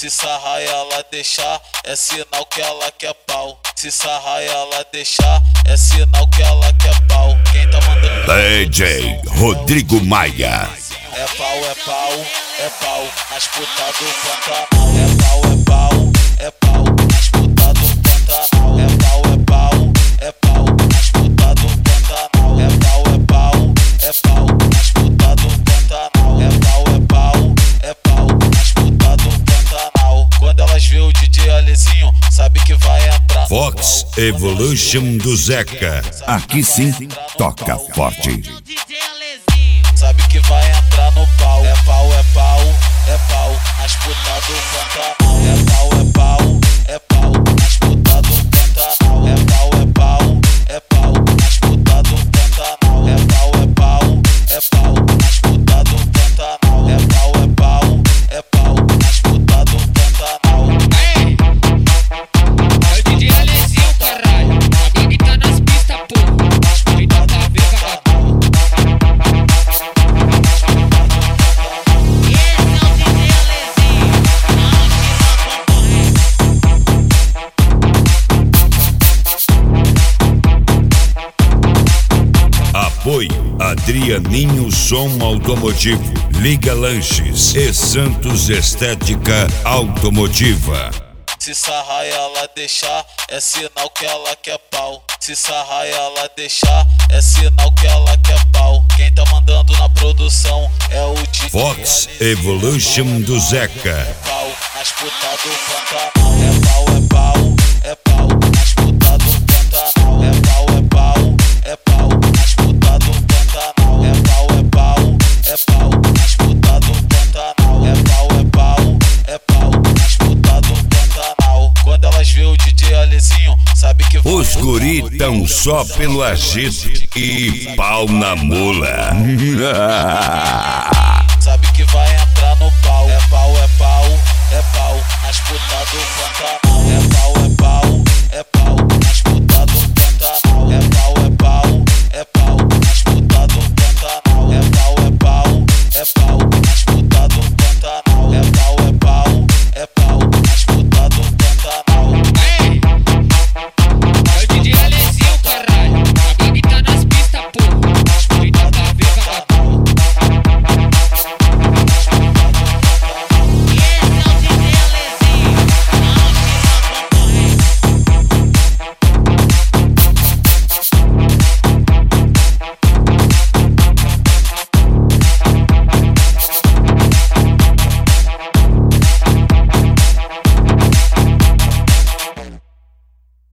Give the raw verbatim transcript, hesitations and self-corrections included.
Se sarrar e ela deixar, é sinal que ela quer pau. Se sarrar e ela deixar, é sinal que ela quer pau. Quem tá mandando D J Rodrigo Maia. É pau, é pau, é pau nas putas do Pantanal. É pau, é pau, é pau nas putas do Pantanal. É pau, é pau, é pau nas putas do Pantanal. É pau, é pau, é pau nas putas do Pantanal. É pau, é pau, é pau nas putas do Pantanal. Quando elas vê o D J Alezinho, sabe que vai entrar. Fox Evolution do Zeca. Aqui sim, toca forte. Sabe que vai entrar no pau. É pau, é pau, é pau nas putas do Pantanal. É pau, é pau, é pau nas putas do Pantanal. É pau, é pau, é pau nas putas do Pantanal. É pau, é pau, é pau nas putas do Pantanal. É pau, é pau, é pau nas putas do Pantanal. Aê! É o D J Alezinho, caralho. A gangue tá nas pistas, porra. Aí dá pra ver, vagabundo. Apoio Adrianinho Som Automotivo, Liga Lanches e Santos Estética Automotiva. Se sarrar e ela deixar, é sinal que ela quer pau. Se sarrar e ela deixar, é sinal que ela quer pau. Quem tá mandando na produção é o D J Fox Evolution do Zeca. É pau nas putas do Pantanal. É pau, é pau, é pau nas putas do Pantanal. É pau, é pau, é pau nas putas do Pantanal. É pau, é pau, é pau nas putas do Pantanal. É pau, é pau, é pau nas putas do Pantanal. Quando elas vê o D J Alezinho, sabe que vai. Os guri tão só pelo agito e pau na mula. Sabe que vai entrar no pau. É pau,